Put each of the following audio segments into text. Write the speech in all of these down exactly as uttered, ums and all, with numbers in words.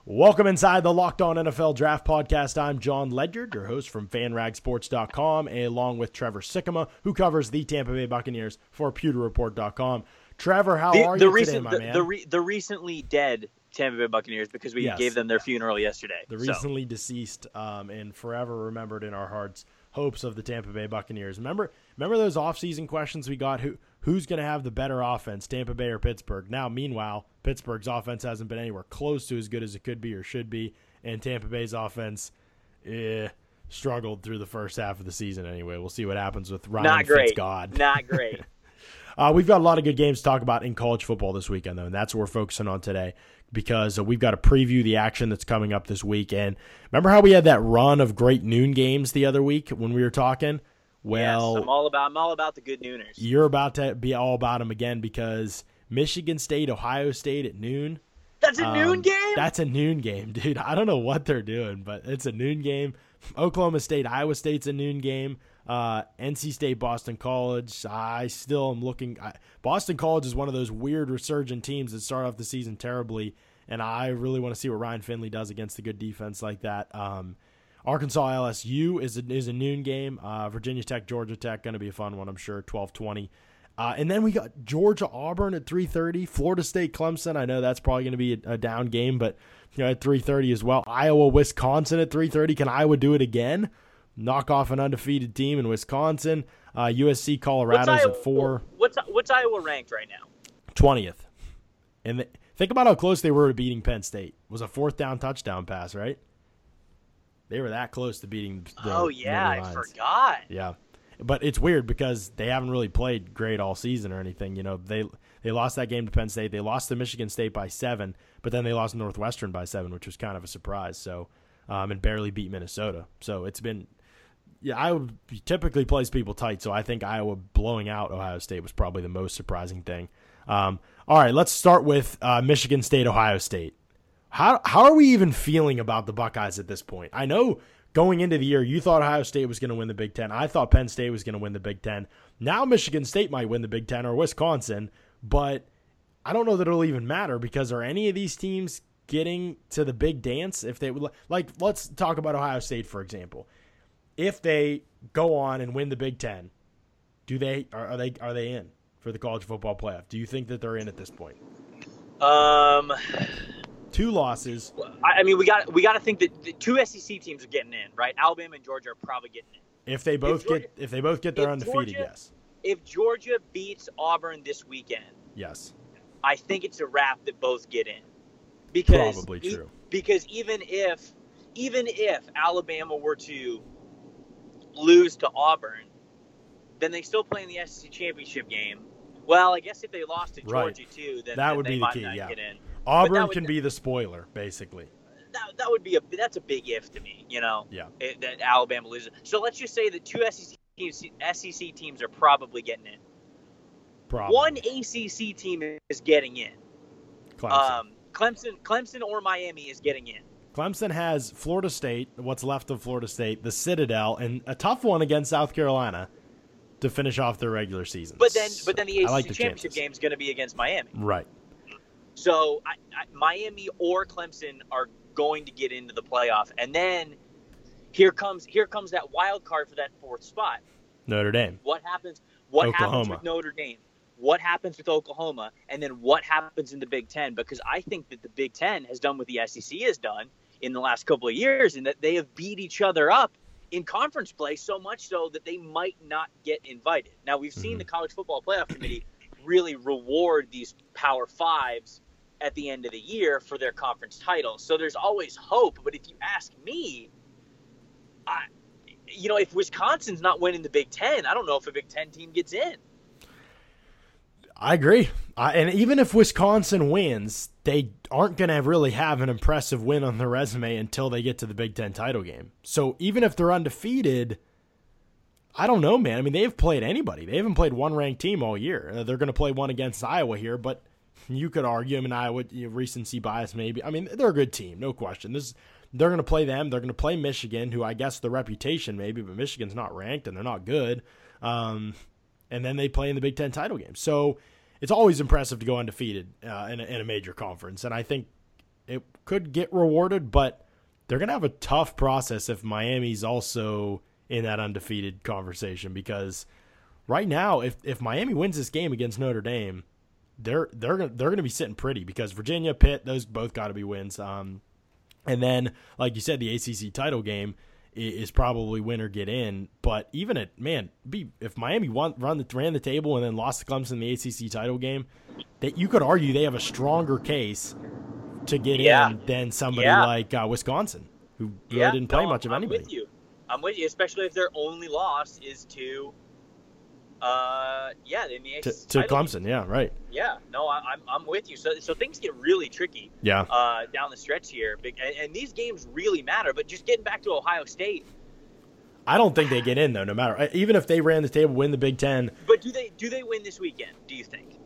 Welcome inside the Locked On N F L Draft Podcast. I'm John Ledyard, your host from fan rag sports dot com, along with Trevor Sikkema, who covers the Tampa Bay Buccaneers for pewter report dot com. Trevor, how the, are the you recent, today, my the, man? The, re, the recently dead Tampa Bay Buccaneers, because we yes. gave them their funeral yesterday. The so. recently deceased um, and forever remembered in our hearts hopes of the Tampa Bay Buccaneers. Remember remember those offseason questions we got? Who Who's going to have the better offense, Tampa Bay or Pittsburgh? Now, meanwhile, Pittsburgh's offense hasn't been anywhere close to as good as it could be or should be, and Tampa Bay's offense eh, struggled through the first half of the season anyway. We'll see what happens with Ryan Not great. Fitzgod. Not great. uh, we've got a lot of good games to talk about in college football this weekend, though, and that's what we're focusing on today because uh, we've got to preview the action that's coming up this weekend. Remember how we had that run of great noon games the other week when we were talking? Well, yes, I'm all about I'm all about the good nooners. You're about to be all about them again because Michigan State, Ohio State at noon. That's a um, noon game? That's a noon game, dude. I don't know what they're doing, but it's a noon game. Oklahoma State, Iowa State's a noon game. Uh, N C State, Boston College. I still am looking. I, Boston College is one of those weird resurgent teams that start off the season terribly, and I really want to see what Ryan Finley does against a good defense like that. Um, Arkansas L S U is a, is a noon game. Uh, Virginia Tech, Georgia Tech, going to be a fun one, I'm sure, twelve twenty. Uh, and then we got Georgia Auburn at three thirty, Florida State Clemson. I know that's probably going to be a, a down game, but you know at three thirty as well. Iowa Wisconsin at three thirty. Can Iowa do it again? Knock off an undefeated team in Wisconsin. Uh, U S C Colorado's Iowa, at four. What's what's Iowa ranked right now? twentieth. And the, think about how close they were to beating Penn State. It was a fourth down touchdown pass, right? They were that close to beating the Oh, yeah, I forgot. Yeah. But it's weird because they haven't really played great all season or anything. You know, they they lost that game to Penn State. They lost to Michigan State by seven, but then they lost to Northwestern by seven, which was kind of a surprise. So, um, and barely beat Minnesota. So it's been, yeah, Iowa typically plays people tight. So I think Iowa blowing out Ohio State was probably the most surprising thing. Um, all right, let's start with uh, Michigan State, Ohio State. How how are we even feeling about the Buckeyes at this point? I know going into the year, you thought Ohio State was going to win the Big Ten. I thought Penn State was going to win the Big Ten. Now Michigan State might win the Big Ten or Wisconsin, but I don't know that it'll even matter because are any of these teams getting to the big dance? If they would like, let's talk about Ohio State for example. If they go on and win the Big Ten, do they are, are they are they in for the college football playoff? Do you think that they're in at this point? Um. Two losses. I mean, we got we got to think that the two S E C teams are getting in, right? Alabama and Georgia are probably getting in. If they both if Georgia, get if they both get their undefeated, Georgia, yes. If Georgia beats Auburn this weekend, yes, I think it's a wrap that both get in. Because probably true. E- because even if even if Alabama were to lose to Auburn, then they still play in the S E C championship game. Well, I guess if they lost to Georgia right. too, then that then would they be might the key. not Yeah. get in. Auburn would, can be the spoiler, basically. That, that would be a that's a big if to me, you know. Yeah. It, that Alabama loses. So let's just say that two S E C teams, S E C teams are probably getting in. Probably. One A C C team is getting in. Clemson. Um, Clemson, Clemson or Miami is getting in. Clemson has Florida State, what's left of Florida State, the Citadel, and a tough one against South Carolina to finish off their regular season. But then, but then the A C C like the championship game is going to be against Miami. Right. So I, I, Miami or Clemson are going to get into the playoff, and then here comes here comes that wild card for that fourth spot. Notre Dame. What happens? What Oklahoma. happens with Notre Dame? What happens with Oklahoma? And then what happens in the Big Ten? Because I think that the Big Ten has done what the S E C has done in the last couple of years, and that they have beat each other up in conference play so much so that they might not get invited. Now we've seen mm-hmm. the College Football Playoff Committee really reward these Power Fives at the end of the year for their conference titles. So there's always hope. But if you ask me, I, you know, if Wisconsin's not winning the Big Ten, I don't know if a Big Ten team gets in. I agree. I, and even if Wisconsin wins, they aren't going to really have an impressive win on their resume until they get to the Big Ten title game. So even if they're undefeated, I don't know, man. I mean, they've played anybody. They haven't played one ranked team all year. They're going to play one against Iowa here, but you could argue, I mean, Iowa, you know, recency bias maybe. I mean, they're a good team, no question. This They're going to play them. They're going to play Michigan, who I guess the reputation maybe, but Michigan's not ranked and they're not good. Um, and then they play in the Big Ten title game. So it's always impressive to go undefeated uh, in, a, in a major conference. And I think it could get rewarded, but they're going to have a tough process if Miami's also in that undefeated conversation, because right now, if, if Miami wins this game against Notre Dame, they're they're gonna, they're going to be sitting pretty, because Virginia, Pitt, those both got to be wins. Um, and then, like you said, the A C C title game is probably win or get in. But even at, man, be if Miami won, run the, ran the table and then lost to Clemson in the A C C title game, that you could argue they have a stronger case to get yeah. in than somebody yeah. like uh, Wisconsin, who really yeah. didn't play no, much of I'm anybody. I'm with you. I'm with you, especially if their only loss is to, uh, yeah, in the A C C to, to title Clemson. game. Yeah, right. Yeah, no, I, I'm I'm with you. So so things get really tricky. Yeah. Uh, down the stretch here, Big, and, and these games really matter. But just getting back to Ohio State, I don't think they get in though. No matter, even if they ran the table, win the Big Ten. But do they do they win this weekend? Do you think?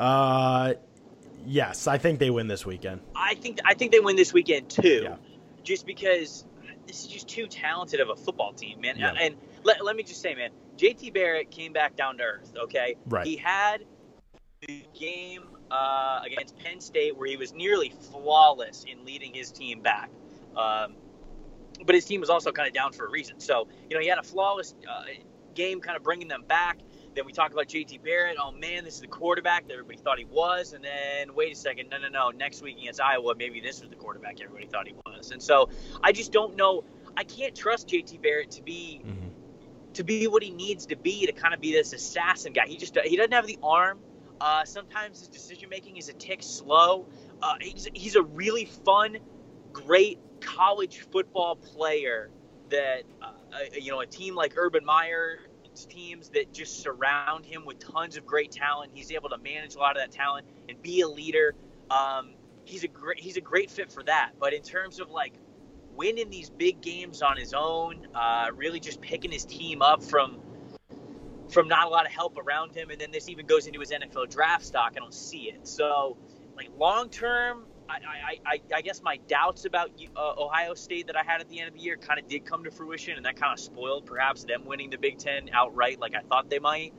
Uh, yes, I think they win this weekend. I think I think they win this weekend too, Yeah. just because this is just too talented of a football team, man. Yeah. And let, let me just say, man, J T Barrett came back down to earth. Okay, Right. He had the game uh, against Penn State where he was nearly flawless in leading his team back. Um, but his team was also kind of down for a reason. So, you know, he had a flawless uh, game kind of bringing them back. Then we talk about J T Barrett. Oh, man, this is the quarterback that everybody thought he was. And then, wait a second, no, no, no. Next week against Iowa, maybe this was the quarterback everybody thought he was. And so I just don't know. I can't trust J T Barrett to be Mm-hmm. to be what he needs to be, to kind of be this assassin guy. He just he doesn't have the arm. Uh, sometimes his decision-making is a tick slow. Uh, he's, he's a really fun, great college football player that, uh, you know, a team like Urban Meyer teams that just surround him with tons of great talent. He's able to manage a lot of that talent and be a leader. Um, he's a great he's a great fit for that. But in terms of like winning these big games on his own, uh, really just picking his team up from from not a lot of help around him, and then this even goes into his N F L draft stock, I don't see it. So, like long term, I, I, I, I guess my doubts about uh, Ohio State that I had at the end of the year kind of did come to fruition, and that kind of spoiled perhaps them winning the Big Ten outright like I thought they might.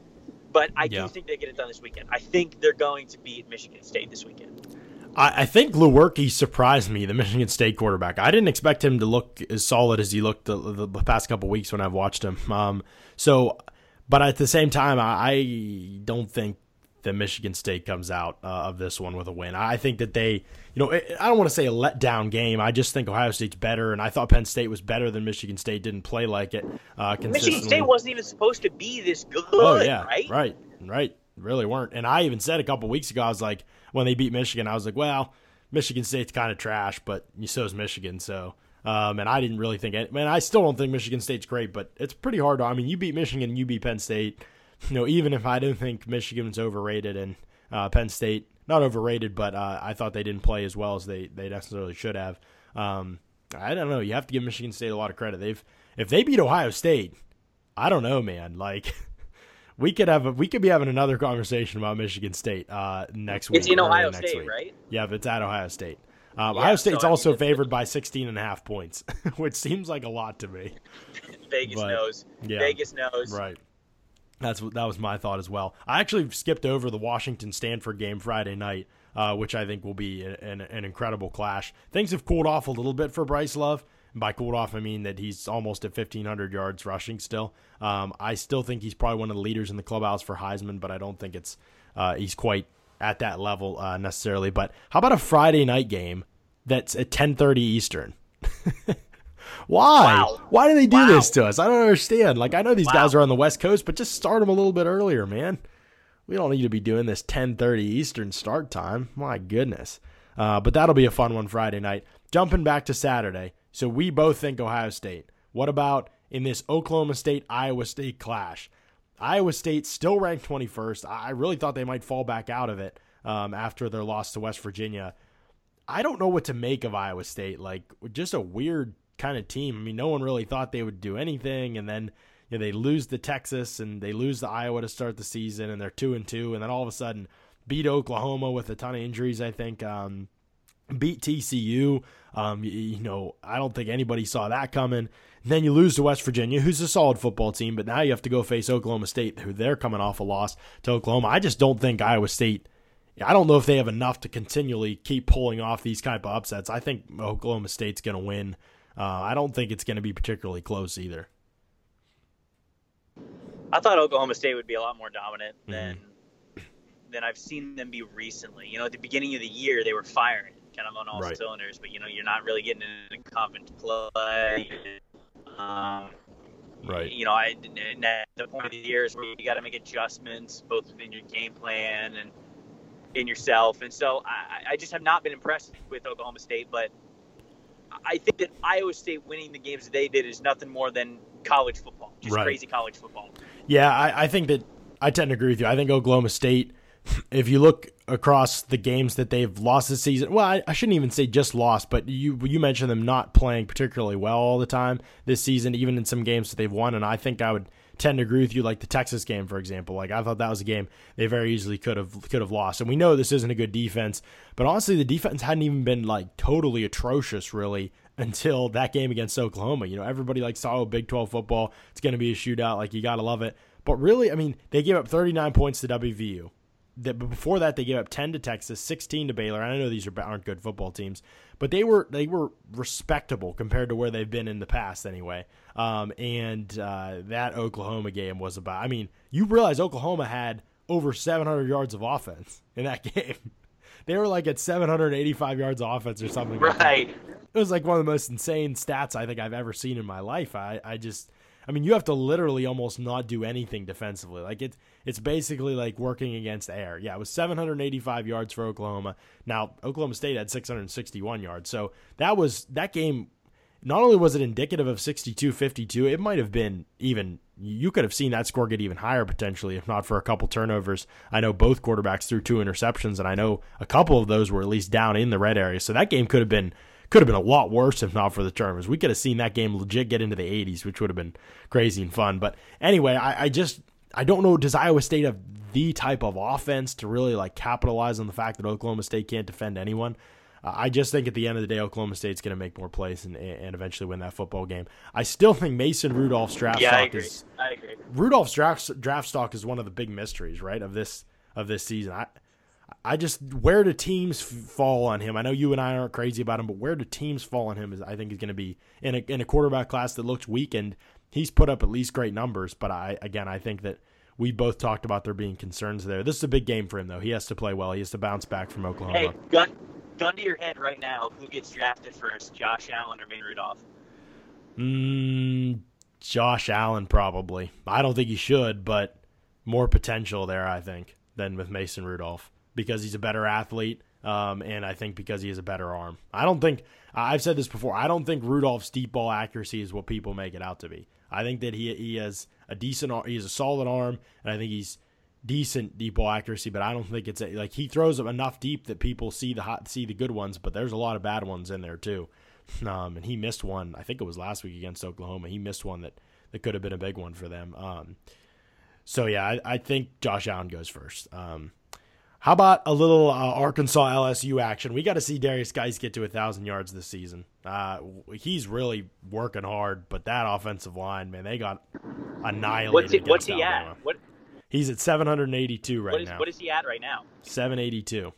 But I Yeah. do think they get it done this weekend. I think they're going to beat Michigan State this weekend. I, I think Lewerke surprised me, the Michigan State quarterback. I didn't expect him to look as solid as he looked the, the, the past couple weeks when I've watched him. Um, so, but at the same time, I, I don't think that Michigan State comes out uh, of this one with a win. I think that they, you know, I don't want to say a letdown game. I just think Ohio State's better, and I thought Penn State was better than Michigan State. Didn't play like it uh, consistently. Michigan State wasn't even supposed to be this good, oh yeah, right? Right, right. Really weren't. And I even said a couple weeks ago, I was like, when they beat Michigan, I was like, well, Michigan State's kind of trash, but so is Michigan. So, um, and I didn't really think it. Man, I still don't think Michigan State's great, but it's pretty hard. To, I mean, you beat Michigan, you beat Penn State. You know, even if I don't think Michigan's overrated and uh, Penn State not overrated, but uh, I thought they didn't play as well as they they necessarily should have. Um, I don't know. You have to give Michigan State a lot of credit. They've if they beat Ohio State, I don't know, man. Like. We could have a, we could be having another conversation about Michigan State uh, next week. It's in Ohio next State, week. right? Yeah, but it's at Ohio State. Um, Yeah, Ohio State's so, I also mean, favored by sixteen and a half points, which seems like a lot to me. Vegas But, knows. yeah. Vegas knows. Right. That's that was my thought as well. I actually skipped over the Washington Stanford game Friday night, uh, which I think will be an, an incredible clash. Things have cooled off a little bit for Bryce Love. And by cooled off, I mean that he's almost at fifteen hundred yards rushing still. Um, I still think he's probably one of the leaders in the clubhouse for Heisman, but I don't think it's uh, he's quite at that level uh, necessarily. But how about a Friday night game that's at ten thirty Eastern? Why? Wow. Why do they do Wow. this to us? I don't understand. Like, I know these Wow. guys are on the West Coast, but just start them a little bit earlier, man. We don't need to be doing this ten thirty Eastern start time. My goodness. Uh, but that'll be a fun one Friday night. Jumping back to Saturday. So we both think Ohio State. What about in this Oklahoma State-Iowa State clash? Iowa State still ranked twenty-first. I really thought they might fall back out of it um, after their loss to West Virginia. I don't know what to make of Iowa State. Like, just a weird kind of team. I mean, no one really thought they would do anything, and then you know, they lose to Texas and they lose to Iowa to start the season, and they're two and two, and then all of a sudden beat Oklahoma with a ton of injuries. I think um, beat T C U. Um, you, you know, I don't think anybody saw that coming. And then you lose to West Virginia, who's a solid football team, but now you have to go face Oklahoma State, who they're coming off a loss to Oklahoma. I just don't think Iowa State I don't know if they have enough to continually keep pulling off these type of upsets. I think Oklahoma State's going to win. Uh, I don't think it's going to be particularly close either. I thought Oklahoma State would be a lot more dominant than Mm-hmm. than I've seen them be recently. You know, at the beginning of the year, they were firing kind of on all Right. cylinders, but, you know, you're not really getting into conference play. Um, Right. You know, I, and at the point of the year is where you got to make adjustments, both within your game plan and in yourself. And so I, I just have not been impressed with Oklahoma State, but I think that Iowa State winning the games that they did is nothing more than college football, just Right. crazy college football. Yeah, I, I think that I tend to agree with you. I think Oklahoma State, if you look across the games that they've lost this season, well, I, I shouldn't even say just lost, but you you mentioned them not playing particularly well all the time this season, even in some games that they've won, and I think I would tend to agree with you, like the Texas game, for example. Like, I thought that was a game they very easily could have could have lost. And we know this isn't a good defense, but honestly, the defense hadn't even been, like, totally atrocious, really, until that game against Oklahoma. You know, everybody, like, saw Big twelve football. It's going to be a shootout. Like, you got to love it. But really, I mean, they gave up thirty-nine points to W V U. That, but before that, they gave up ten to Texas, sixteen to Baylor. And I know these are, aren't good football teams, but they were they were respectable compared to where they've been in the past anyway. Um, and uh, that Oklahoma game was about, I mean, you realize Oklahoma had over seven hundred yards of offense in that game. They were like at seven hundred eighty-five yards of offense or something. Like Right. that. It was like one of the most insane stats I think I've ever seen in my life. I, I just, I mean, you have to literally almost not do anything defensively. Like it's it's basically like working against air. Yeah, it was seven hundred eighty-five yards for Oklahoma. Now, Oklahoma State had six hundred sixty-one yards. So that was that game. Not only was it indicative of sixty-two fifty-two, it might have been even, you could have seen that score get even higher potentially, if not for a couple turnovers. I know both quarterbacks threw two interceptions, and I know a couple of those were at least down in the red area. So that game could have been could have been a lot worse if not for the turnovers. We could have seen that game legit get into the eighties, which would have been crazy and fun. But anyway, I, I just I don't know, does Iowa State have the type of offense to really like capitalize on the fact that Oklahoma State can't defend anyone? Uh, I just think at the end of the day, Oklahoma State's going to make more plays and, and eventually win that football game. I still think Mason Rudolph's draft Yeah, I stock agree. is I agree. Rudolph's draft draft stock is one of the big mysteries, right, of this of this season. I I just where do teams f- fall on him? I know you and I aren't crazy about him, but where do teams fall on him is I think is going to be in a in a quarterback class that looks weak, and he's put up at least great numbers. But I again I think that we both talked about there being concerns there. This is a big game for him though. He has to play well. He has to bounce back from Oklahoma. Hey, gun, gun to your head right now. Who gets drafted first, Josh Allen or Mason Rudolph? Mm, Josh Allen probably. I don't think he should, but more potential there, I think, than with Mason Rudolph because he's a better athlete, um, and I think because he has a better arm. I don't think I've said this before. I don't think Rudolph's deep ball accuracy is what people make it out to be. I think that he he has a decent, he has a solid arm, and I think he's decent deep ball accuracy. But I don't think it's a, like he throws them enough deep that people see the hot, see the good ones. But there's a lot of bad ones in there too. Um, and he missed one. I think it was last week against Oklahoma. He missed one that, that could have been a big one for them. Um, so yeah, I, I think Josh Allen goes first. Um, how about a little uh, Arkansas L S U action? We got to see Darius Geis get to a thousand yards this season. Uh, he's really working hard, but that offensive line, man, they got annihilated. What's he, against what's he Alabama. at? What, He's at seven hundred eighty-two right what is, now. What is he at right now? seven eighty-two.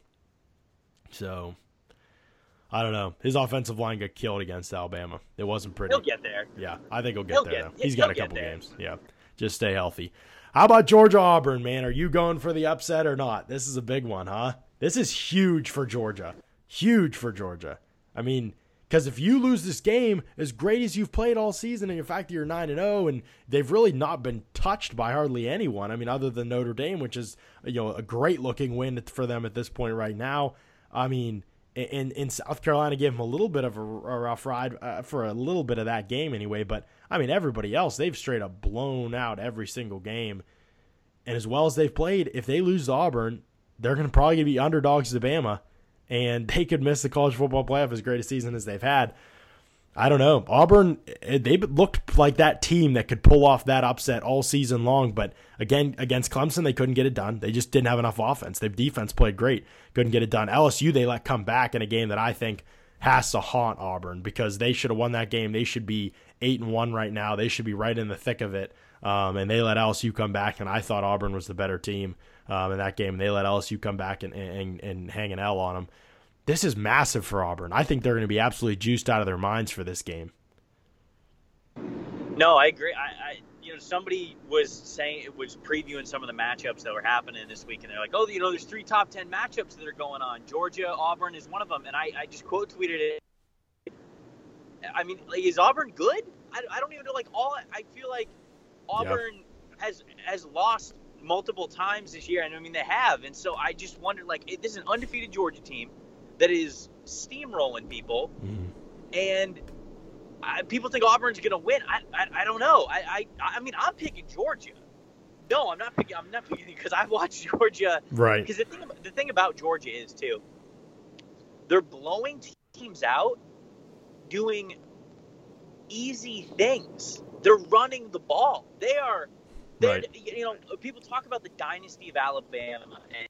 So I don't know. His offensive line got killed against Alabama. It wasn't pretty. He'll get there. Yeah, I think he'll get He'll there. get- though. He's he'll got a get couple there. games. Yeah, just stay healthy. How about Georgia Auburn, man? Are you going for the upset or not? This is a big one, huh? This is huge for Georgia. Huge for Georgia. I mean, because if you lose this game, as great as you've played all season, and in fact you're nine and zero, and they've really not been touched by hardly anyone. I mean, other than Notre Dame, which is you know a great looking win for them at this point right now. I mean. In, in South Carolina gave them a little bit of a, a rough ride uh, for a little bit of that game anyway. But, I mean, everybody else, they've straight up blown out every single game. And as well as they've played, if they lose to Auburn, they're going to probably be underdogs to Bama. And they could miss the college football playoff as great a season as they've had. I don't know. Auburn, they looked like that team that could pull off that upset all season long. But again, against Clemson, they couldn't get it done. They just didn't have enough offense. Their defense played great. Couldn't get it done. L S U, they let come back in a game that I think has to haunt Auburn because they should have won that game. They should be eight and one right now. They should be right in the thick of it. Um, and they let L S U come back, and I thought Auburn was the better team um, in that game. They let L S U come back and, and, and hang an L on them. This is massive for Auburn. I think they're going to be absolutely juiced out of their minds for this game. No, I agree. I, I you know, somebody was saying, it was previewing some of the matchups that were happening this week, and they're like, oh, you know, there's three top ten matchups that are going on. Georgia, Auburn is one of them, and I, I just quote tweeted it. I mean, like, is Auburn good? I, I don't even know. Like, all I feel like Auburn yep. has has lost multiple times this year, and I mean they have, and so I just wondered, like, this is an undefeated Georgia team that is steamrolling people, mm. and I, people think Auburn's going to win. I, I I don't know. I, I I mean I'm picking Georgia. No, I'm not picking. I'm not picking because I've watched Georgia. Right. Because the thing the thing about Georgia is too, they're blowing teams out, doing easy things. They're running the ball. They are, right. You know, people talk about the dynasty of Alabama and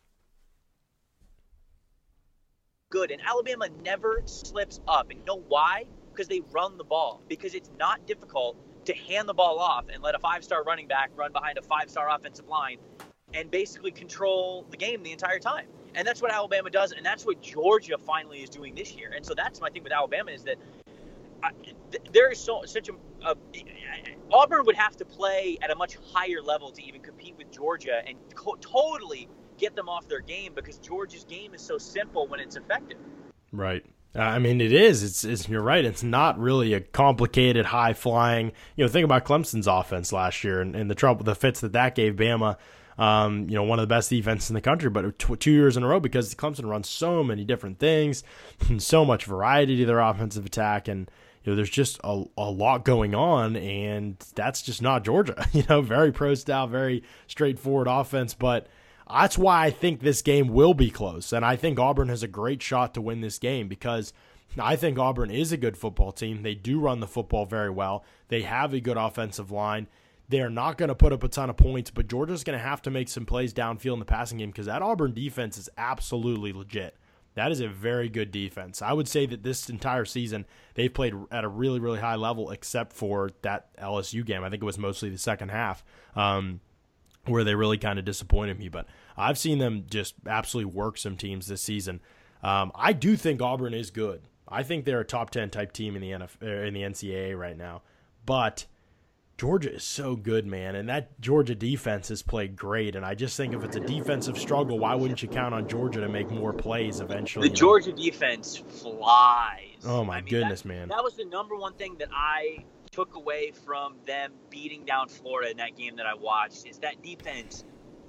good, and Alabama never slips up. And you know why? Because they run the ball. Because it's not difficult to hand the ball off and let a five-star running back run behind a five-star offensive line and basically control the game the entire time. And that's what Alabama does, and that's what Georgia finally is doing this year. And so that's my thing with Alabama is that I, th- there is so such a, a Auburn would have to play at a much higher level to even compete with Georgia and co- totally get them off their game because Georgia's game is so simple when it's effective. Right. Uh, I mean, it is. It's, it's. You're right. It's not really a complicated, high flying. You know, think about Clemson's offense last year and, and the trouble, the fits that that gave Bama. Um, you know, one of the best defenses in the country, but t- two years in a row because Clemson runs so many different things and so much variety to their offensive attack, and you know, there's just a, a lot going on, and that's just not Georgia. You know, very pro style, very straightforward offense, but that's why I think this game will be close, and I think Auburn has a great shot to win this game because I think Auburn is a good football team. They do run the football very well. They have a good offensive line. They're not going to put up a ton of points, but Georgia's going to have to make some plays downfield in the passing game because that Auburn defense is absolutely legit. That is a very good defense. I would say that this entire season they've played at a really, really high level except for that L S U game. I think it was mostly the second half um, where they really kind of disappointed me. But I've seen them just absolutely work some teams this season. Um, I do think Auburn is good. I think they're a top ten type team in the N F L, in the N C double A right now. But Georgia is so good, man, and that Georgia defense has played great, and I just think if it's a defensive struggle, why wouldn't you count on Georgia to make more plays eventually? The Georgia know? defense flies. Oh, my I mean, goodness, that, man. That was the number one thing that I took away from them beating down Florida in that game that I watched, is that defense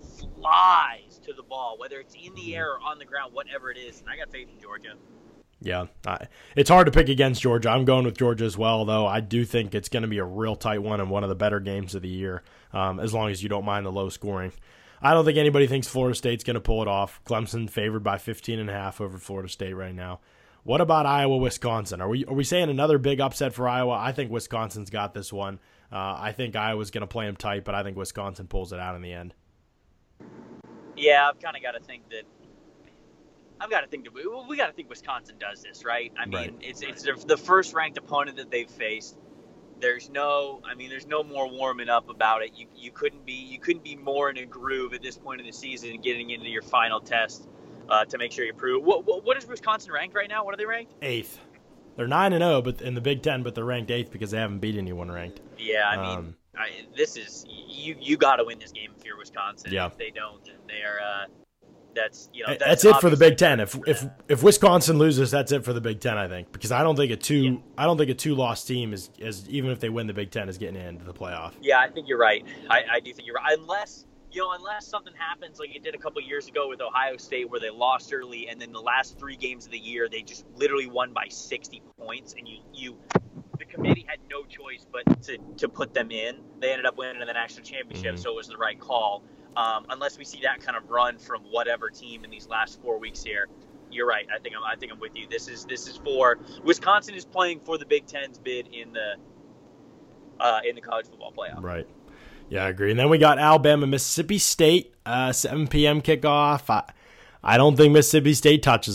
flies to the ball, whether it's in the air or on the ground, whatever it is, and I got faith in Georgia. Yeah, I, it's hard to pick against Georgia. I'm going with Georgia as well, though. I do think it's going to be a real tight one and one of the better games of the year, um, as long as you don't mind the low scoring. I don't think anybody thinks Florida State's going to pull it off. Clemson favored by fifteen and a half over Florida State right now. What about Iowa, Wisconsin? Are we are we saying another big upset for Iowa? I think Wisconsin's got this one. Uh, I think Iowa's going to play them tight, but I think Wisconsin pulls it out in the end. Yeah, I've kind of got to think that. I've got to think that we, we got to think Wisconsin does this, right? I mean, right. it's it's the first ranked opponent that they've faced. There's no, I mean, there's no more warming up about it. You you couldn't be you couldn't be more in a groove at this point in the season and getting into your final test uh, to make sure you prove. What, what what is Wisconsin ranked right now? What are they ranked? Eighth. They're nine and zero, but in the Big Ten, but they're ranked eighth because they haven't beat anyone ranked. Yeah, I mean, um, I, this is you you got to win this game if you're Wisconsin. Yeah. If they don't, then they are. Uh, That's you know that's, that's it for the Big Ten. If if if Wisconsin loses, that's it for the Big Ten. I think because I don't think a two yeah. I don't think a two loss team is, is even if they win the Big Ten is getting into the playoff. Yeah, I think you're right. I, I do think you're right. Unless you know, unless something happens like it did a couple years ago with Ohio State, where they lost early, and then the last three games of the year they just literally won by sixty points, and you you the committee had no choice but to to put them in. They ended up winning the national championship, mm-hmm. so it was the right call. Um, unless we see that kind of run from whatever team in these last four weeks here, you're right. I think I'm. I think I'm with you. This is this is for Wisconsin is playing for the Big Ten's bid in the uh, in the college football playoff. Right. Yeah, I agree. And then we got Alabama, Mississippi State, uh, seven p.m. kickoff. I, I don't think Mississippi State touches them.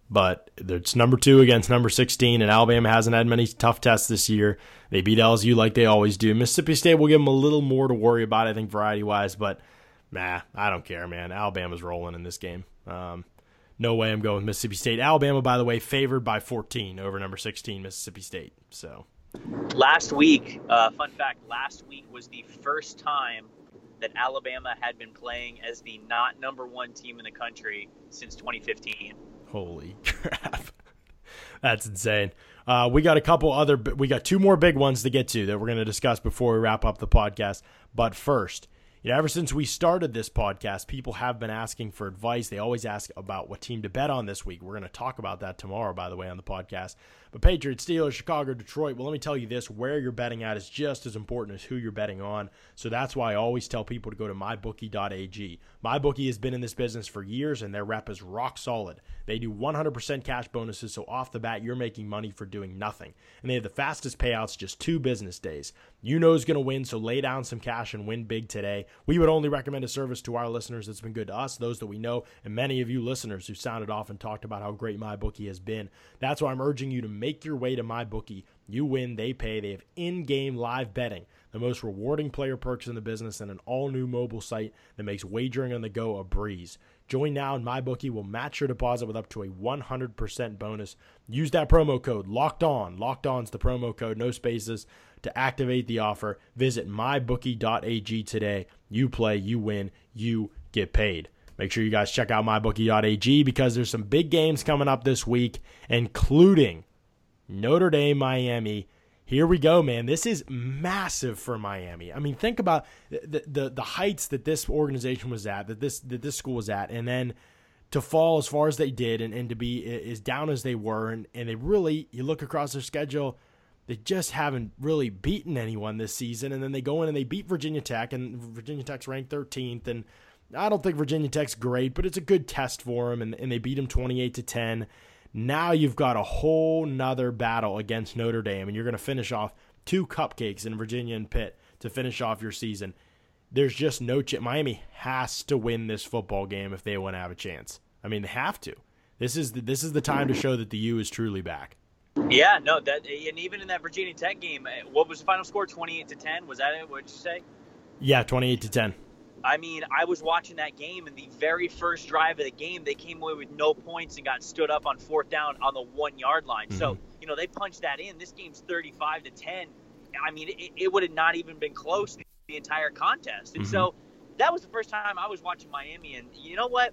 but it's number two against number sixteen, and Alabama hasn't had many tough tests this year. They beat L S U like they always do. Mississippi State will give them a little more to worry about, I think, variety-wise, but nah, I don't care, man. Alabama's rolling in this game. Um, no way I'm going with Mississippi State. Alabama, by the way, favored by fourteen over number sixteen, Mississippi State. So, last week, uh, fun fact, last week was the first time that Alabama had been playing as the not number one team in the country since twenty fifteen. Holy crap. That's insane. Uh, we got a couple other, we got two more big ones to get to that we're going to discuss before we wrap up the podcast. But first, you know, ever since we started this podcast, people have been asking for advice. They always ask about what team to bet on this week. We're going to talk about that tomorrow, by the way, on the podcast. But Patriots, Steelers, Chicago, Detroit, well, let me tell you this, where you're betting at is just as important as who you're betting on. So that's why I always tell people to go to my bookie dot a g. MyBookie has been in this business for years, and their rep is rock solid. They do one hundred percent cash bonuses, so off the bat, you're making money for doing nothing. And they have the fastest payouts, just two business days. You know who's going to win, so lay down some cash and win big today. We would only recommend a service to our listeners that's been good to us, those that we know, and many of you listeners who sounded off and talked about how great MyBookie has been. That's why I'm urging you to make your way to MyBookie. You win, they pay. They have in-game live betting, the most rewarding player perks in the business, and an all-new mobile site that makes wagering on the go a breeze. Join now, and MyBookie will match your deposit with up to a one hundred percent bonus. Use that promo code LOCKEDON. Locked On's the promo code, no spaces, to activate the offer. Visit my bookie dot a g today. You play, you win, you get paid. Make sure you guys check out my bookie dot a g because there's some big games coming up this week, including Notre Dame, Miami. Here we go, man. This is massive for Miami. I mean, think about the, the the heights that this organization was at, that this that this school was at, and then to fall as far as they did and, and to be as down as they were. And, and they really, you look across their schedule, they just haven't really beaten anyone this season. And then they go in and they beat Virginia Tech, and Virginia Tech's ranked thirteenth. And I don't think Virginia Tech's great, but it's a good test for them. And, and they beat them twenty-eight to ten. Now you've got a whole nother battle against Notre Dame, and you're going to finish off two cupcakes in Virginia and Pitt to finish off your season. There's just no chance. Miami has to win this football game if they want to have a chance. I mean, they have to. This is the, this is the time to show that the U is truly back. Yeah, no, that and even in that Virginia Tech game, what was the final score? twenty-eight to ten? Was that it? What did you say? Yeah, twenty-eight to ten. I mean, I was watching that game, and the very first drive of the game, they came away with no points and got stood up on fourth down on the one-yard line. Mm-hmm. So, you know, they punched that in. This game's thirty-five to ten. I mean, it, it would have not even been close the entire contest. And mm-hmm. so that was the first time I was watching Miami. And you know what?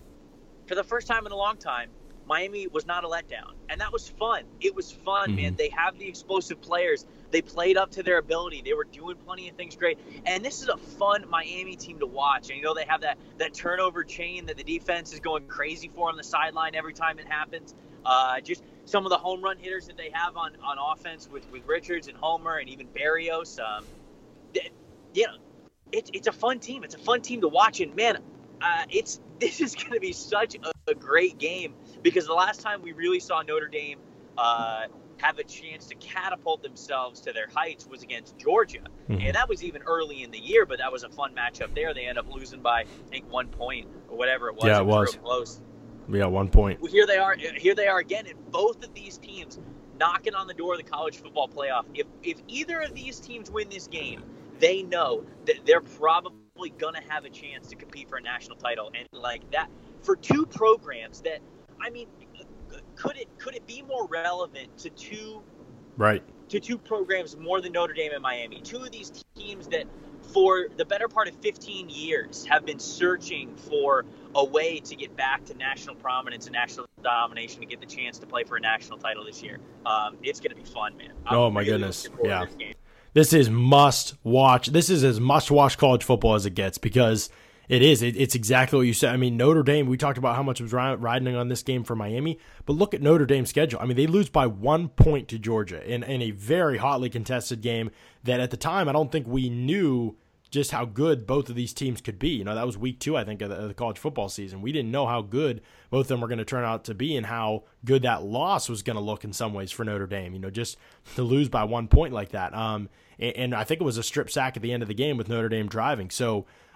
For the first time in a long time, Miami was not a letdown. And that was fun. It was fun, mm-hmm. man. They have the explosive players. They played up to their ability. They were doing plenty of things great. And this is a fun Miami team to watch. And, you know, they have that, that turnover chain that the defense is going crazy for on the sideline every time it happens. Uh, just some of the home run hitters that they have on, on offense with, with Richards and Homer and even Berrios. Um, they, you know, it, it's a fun team. It's a fun team to watch. And, man, uh, it's this is going to be such a, a great game because the last time we really saw Notre Dame uh, – have a chance to catapult themselves to their heights was against Georgia. Mm-hmm. And that was even early in the year, but that was a fun matchup there. They end up losing by, I think, one point or whatever it was. Yeah, it, it was. was. Real close. Yeah, one point. Well, here they are. Here they are again. And both of these teams knocking on the door of the college football playoff. If, if either of these teams win this game, they know that they're probably going to have a chance to compete for a national title. And like that, for two programs that, I mean, Could it could it be more relevant to two right to two programs more than Notre Dame and Miami? Two of these teams that for the better part of fifteen years have been searching for a way to get back to national prominence and national domination to get the chance to play for a national title this year. Um, it's going to be fun, man. I'm oh my really goodness, yeah. This, game. This is must watch. This is as must watch college football as it gets because. It is. It, it's exactly what you said. I mean, Notre Dame, we talked about how much was riding on this game for Miami, but look at Notre Dame's schedule. I mean, they lose by one point to Georgia in, in a very hotly contested game that at the time, I don't think we knew just how good both of these teams could be. You know, that was week two, I think, of the, of the college football season. We didn't know how good both of them were going to turn out to be and how good that loss was going to look in some ways for Notre Dame, you know, just to lose by one point like that. Um, and, and I think it was a strip sack at the end of the game with Notre Dame driving. So,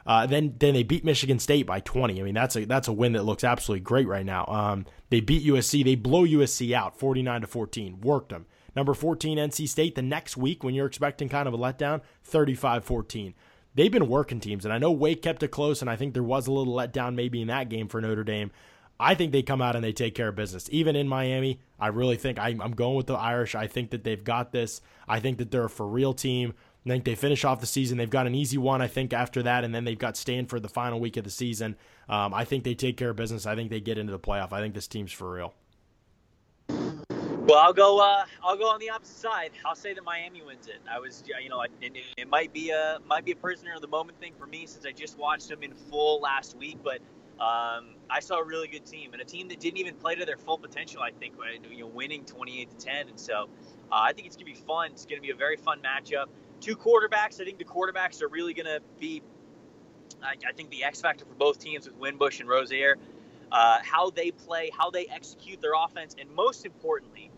Uh, then then they beat Michigan State by twenty. I mean, that's a that's a win that looks absolutely great right now. Um, they beat U S C. They blow U S C out forty-nine to fourteen. Worked them. Number fourteen, N C State. The next week, when you're expecting kind of a letdown, thirty-five fourteen. They've been working teams, and I know Wake kept it close, and I think there was a little letdown maybe in that game for Notre Dame. I think they come out and they take care of business. Even in Miami, I really think I, I'm going with the Irish. I think that they've got this. I think that they're a for-real team. I think they finish off the season. They've got an easy one, I think, after that, and then they've got Stanford the final week of the season. Um, I think they take care of business. I think they get into the playoff. I think this team's for real. Well, I'll go. Uh, I'll go on the opposite side. I'll say that Miami wins it. I was, you know, it, it might be a might be a prisoner of the moment thing for me since I just watched them in full last week. But um, I saw a really good team and a team that didn't even play to their full potential. I think, you know, winning twenty-eight to ten, and so uh, I think it's gonna be fun. It's gonna be a very fun matchup. Two quarterbacks. I think the quarterbacks are really gonna be. I, I think the X factor for both teams with Winbush and Rozier. Uh, how they play, how they execute their offense, and most importantly,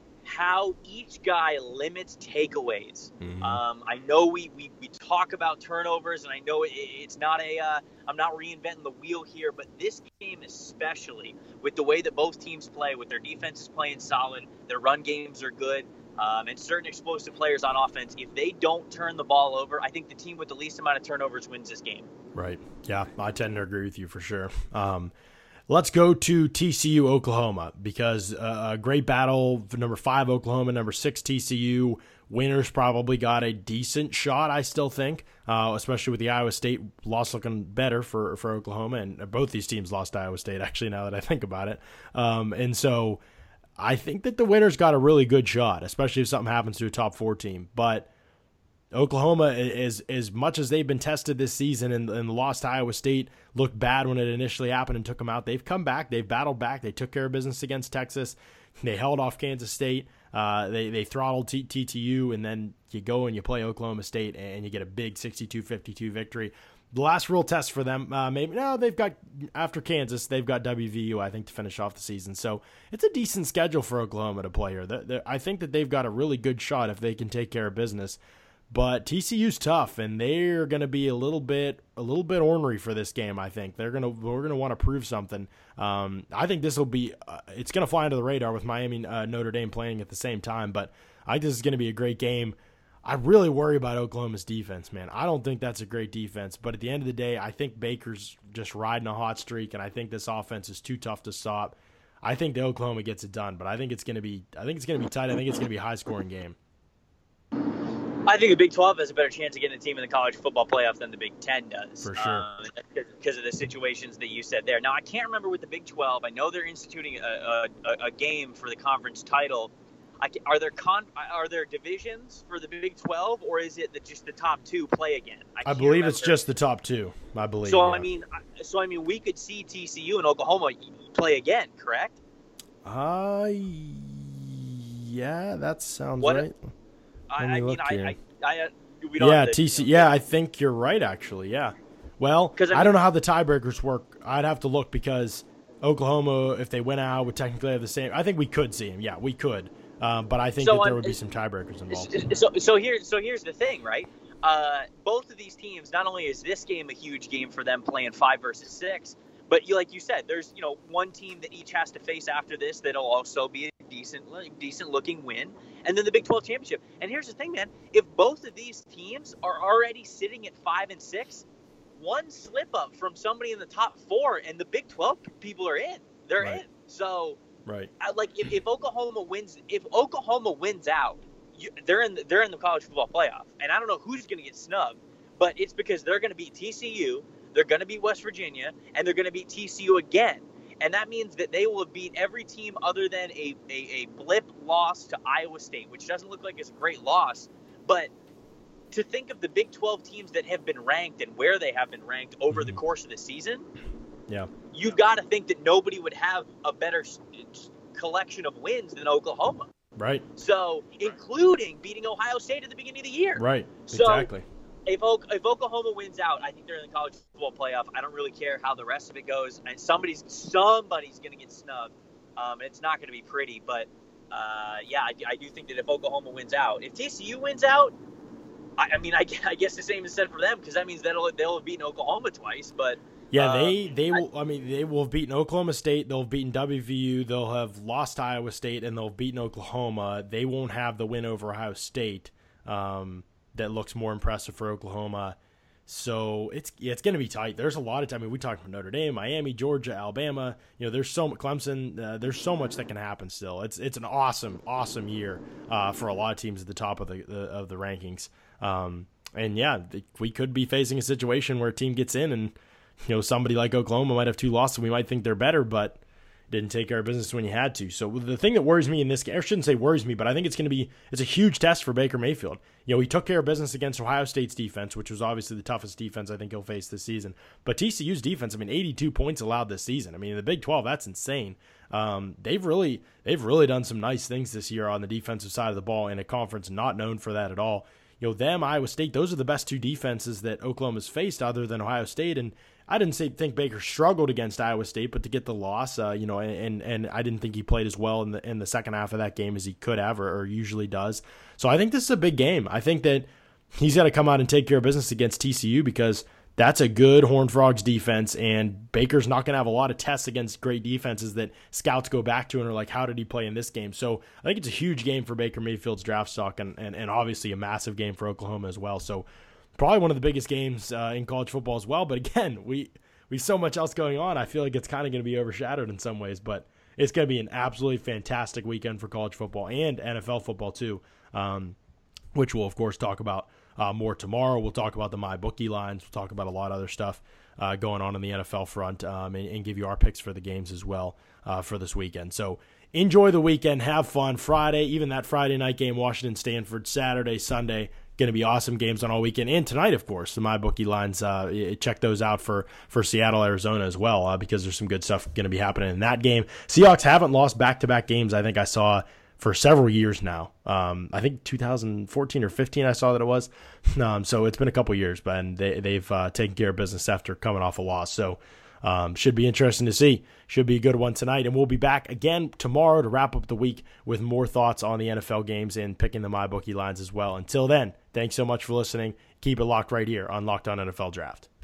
how each guy limits takeaways. Mm-hmm. Um, I know we, we, we talk about turnovers, and I know it, it's not a uh, I'm not reinventing the wheel here, but this game especially, with the way that both teams play, with their defenses playing solid, their run games are good, um, and certain explosive players on offense, if they don't turn the ball over, I think the team with the least amount of turnovers wins this game. Right. Yeah, I tend to agree with you for sure. Um, Let's go to T C U, Oklahoma, because uh, a great battle for number five, Oklahoma, number six, T C U. Winners probably got a decent shot, I still think, uh, especially with the Iowa State loss looking better for, for Oklahoma. And both these teams lost to Iowa State, actually, now that I think about it. Um, and so I think that the winners got a really good shot, especially if something happens to a top four team. But Oklahoma, is as much as they've been tested this season and, and lost to Iowa State, looked bad when it initially happened and took them out. They've come back. They've battled back. They took care of business against Texas. They held off Kansas State. Uh, they they throttled T T U, and then you go and you play Oklahoma State, and you get a big sixty-two fifty-two victory. The last real test for them, uh, maybe no, they've got after Kansas, they've got W V U, I think, to finish off the season. So it's a decent schedule for Oklahoma to play here. They're, they're, I think that they've got a really good shot if they can take care of business. But T C U's tough, and they're going to be a little bit, a little bit ornery for this game. I think they're going to, we're going to want to prove something. Um, I think this will be, uh, it's going to fly under the radar with Miami, uh, Notre Dame playing at the same time. But I think this is going to be a great game. I really worry about Oklahoma's defense, man. I don't think that's a great defense, but at the end of the day, I think Baker's just riding a hot streak, and I think this offense is too tough to stop. I think the Oklahoma gets it done, but I think it's going to be, I think it's going to be tight. I think it's going to be a high-scoring game. I think the Big twelve has a better chance of getting a team in the college football playoff than the Big ten does. For sure. Um, because of the situations that you said there. Now, I can't remember with the Big twelve. I know they're instituting a, a, a game for the conference title. I can, are there con, are there divisions for the Big twelve, or is it that just the top two play again? I, I believe remember. It's just the top two. I believe. So yeah. I mean, so I mean, we could see T C U and Oklahoma play again, correct? Uh, yeah, that sounds what, right. I, I mean, I, I, I, we don't yeah, to, T C. You know, yeah, I think you're right. Actually, yeah. Well, I, mean, I don't know how the tiebreakers work. I'd have to look because Oklahoma, if they went out, would technically have the same. I think we could see them. Yeah, we could. Um, but I think so that there would be some tiebreakers involved. So, so here's so here's the thing, right? Uh, both of these teams, not only is this game a huge game for them playing five versus six, but you, like you said, there's you know one team that each has to face after this that'll also be a decent, decent looking win, and then the Big twelve championship. And here's the thing, man: if both of these teams are already sitting at five and six, one slip up from somebody in the top four, and the Big twelve people are in. They're right. in. So, right, I, like if, if Oklahoma wins, if Oklahoma wins out, you, they're in the, they're in the college football playoff, and I don't know who's going to get snubbed, but it's because they're going to beat T C U. They're going to beat West Virginia, and they're going to beat T C U again. And that means that they will have beat every team other than a, a, a blip loss to Iowa State, which doesn't look like it's a great loss. But to think of the Big twelve teams that have been ranked and where they have been ranked over the course of the season, yeah, you've got to think that nobody would have a better collection of wins than Oklahoma. Right. So, including beating Ohio State at the beginning of the year. Right, so, exactly. If, if Oklahoma wins out, I think they're in the college football playoff. I don't really care how the rest of it goes. And somebody's somebody's going to get snubbed. Um, it's not going to be pretty. But, uh, yeah, I, I do think that if Oklahoma wins out, if T C U wins out, I, I mean, I, I guess the same is said for them because that means they'll they'll have beaten Oklahoma twice. But yeah, um, they they will. I, I mean, they will have beaten Oklahoma State. They'll have beaten W V U. They'll have lost Iowa State, and they'll have beaten Oklahoma. They won't have the win over Ohio State. Um, that looks more impressive for Oklahoma. So it's yeah, it's going to be tight. There's a lot of time. I mean, we talked about Notre Dame, Miami, Georgia, Alabama. You know, there's so much Clemson. Uh, there's so much that can happen still. It's it's an awesome, awesome year uh, for a lot of teams at the top of the, the of the rankings. Um, and yeah, we could be facing a situation where a team gets in, and you know somebody like Oklahoma might have two losses. We might think they're better, but didn't take care of business when you had to. So the thing that worries me in this game, I shouldn't say worries me, but I think it's going to be, it's a huge test for Baker Mayfield. You know, he took care of business against Ohio State's defense, which was obviously the toughest defense I think he'll face this season. But T C U's defense, I mean, eighty-two points allowed this season. I mean, in the Big twelve, that's insane. Um, they've really, they've really done some nice things this year on the defensive side of the ball in a conference not known for that at all. You know, them, Iowa State, those are the best two defenses that Oklahoma's faced other than Ohio State. And I didn't say think Baker struggled against Iowa State, but to get the loss, uh, you know, and and I didn't think he played as well in the in the second half of that game as he could have or, or usually does. So I think this is a big game. I think that he's got to come out and take care of business against T C U because that's a good Horned Frogs defense, and Baker's not going to have a lot of tests against great defenses that scouts go back to and are like, how did he play in this game? So I think it's a huge game for Baker Mayfield's draft stock and, and, and obviously a massive game for Oklahoma as well. So probably one of the biggest games uh, in college football as well. But again, we we have so much else going on. I feel like it's kind of going to be overshadowed in some ways, but it's going to be an absolutely fantastic weekend for college football and N F L football too, um, which we'll, of course, talk about uh, more tomorrow. We'll talk about the MyBookie lines. We'll talk about a lot of other stuff uh, going on in the N F L front um, and, and give you our picks for the games as well uh, for this weekend. So enjoy the weekend. Have fun. Friday, even that Friday night game, Washington, Stanford, Saturday, Sunday, going to be awesome games on all weekend. And tonight, of course, the MyBookie lines, uh, check those out for, for Seattle, Arizona as well, uh, because there's some good stuff going to be happening in that game. Seahawks haven't lost back-to-back games, I think I saw, for several years now. Um, I think two thousand fourteen or fifteen I saw that it was. Um, so it's been a couple years, but and they, they've uh, taken care of business after coming off a loss. So Um, should be interesting to see. Should be a good one tonight. And we'll be back again tomorrow to wrap up the week with more thoughts on the N F L games and picking the MyBookie lines as well. Until then, thanks so much for listening. Keep it locked right here on Locked On N F L Draft.